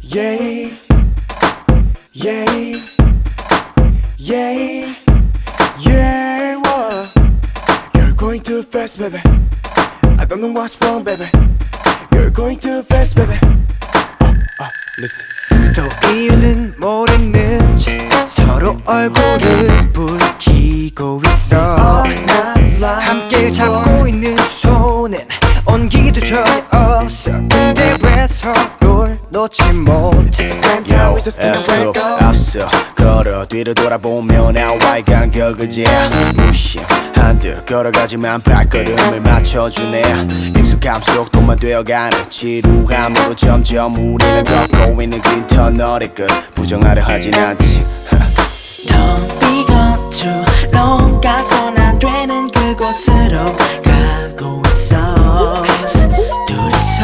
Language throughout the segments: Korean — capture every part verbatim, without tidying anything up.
Yeah, yeah, yeah, yeah. What? You're going too fast, baby. I don't know what's wrong, baby. You're going too fast, baby. Oh, oh, listen. 또 이유는 모르는 채 서로 얼굴을 붉히고 있어. 함께 잡고 있는 두 손엔 온기도 전혀 없어. 근데 왜 서로를 놓지 못해? Yo, F도 앞서 걸어 뒤를 돌아보며 나와의 간격을 재 무심한 듯 걸어가지만 발걸음을 맞춰주네. 익숙함 속 도만 되어가는 지루함으로 점점 우리는 걷고 있는 긴 터널의 끝 부정하려 하진 않지. Don't be gone too long. 가선 안 되는 그곳으로 가고 있어. 둘이서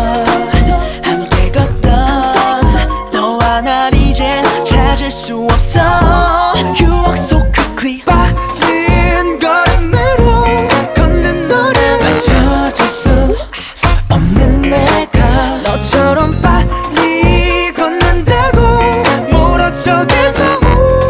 함께 걷던 너와 날 이젠 찾을 수 없어. You walk so quickly. 빠른 걸음으로 걷는 너를 맞춰줄 수 없는 내가 너처럼 빨리 걷는다고 멀어져 계속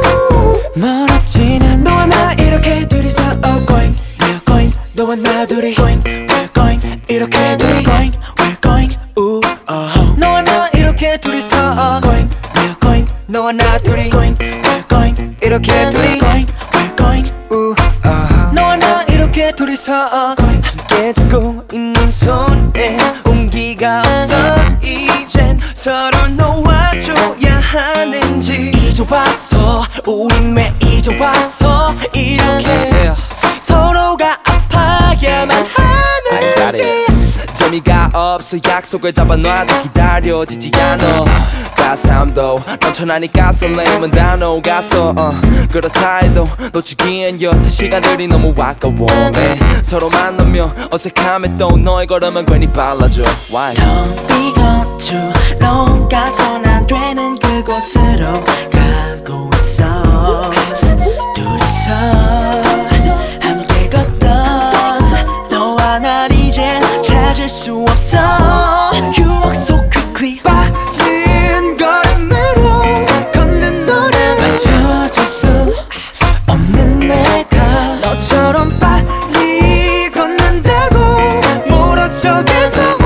멀어지는 너와 나 이렇게 둘이서 oh going We're going, 너와 나 둘이 going, we're going 이렇게 둘이 going, we're going 우 어허 너와 나 이렇게 둘이서 going We're going, 너와 나 둘이 going, we're going 이렇게 둘이 going, we're going 우 어허 너와 나 이렇게 둘이서 going 함께 잡고 있는 손에 온기가 없어. 이젠 서로 놓아줘야 하는지 이제 와서 우린 왜 이제 와서 이렇게 서로가 아파야만 하는지. 재미가 없어. 약속을 잡아놔도 기다려지지 않아. 따스함도 넘쳐나니까 설렘은 다 녹았어. uh, 그렇다 해도 놓치기엔 여태 시간들이 너무 아까워. 매 서로 만나면 어색함에 또 너의 걸음은 괜히 빨라져. Why? Don't be gone too long. 가선 안 되는 그곳으로 가고 있어. 둘이서 함께 걷던 너와 날 이젠 찾을 수 없어. You walk so quickly. 빠른 걸음으로 걷는 너를 맞춰줄 수 없는 내가 너처럼 빨리 걷는다고 멀어져 계속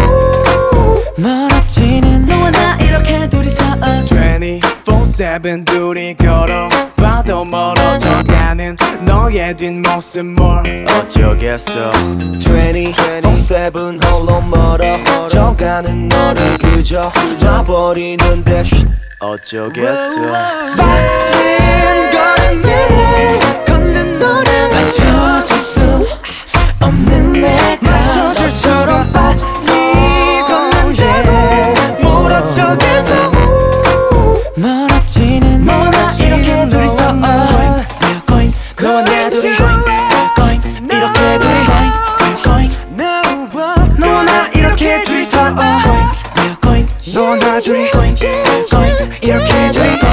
멀어지는 너와 나 이렇게 둘이서 twenty-four seven 둘이 걸어봐도 멀어져가는 너의 뒷모습 뭘 어쩌겠어. twenty-four seven 홀로 멀어져가는 너를 그저 놔버리는데 어쩌겠어. 빠른 걸음으로 걷는 너를 맞춰줄 수 없는 내가 너처럼 빨리 걷는다고 멀어져 계속 멀어지는 너와 나 이렇게 둘이서 We're going, 너와 나 둘이 going, We're going 이렇게 둘이 going, We're going 너와 나 이렇게 둘이서 We're going 너와 나 둘이 going, We're going 이렇게 둘이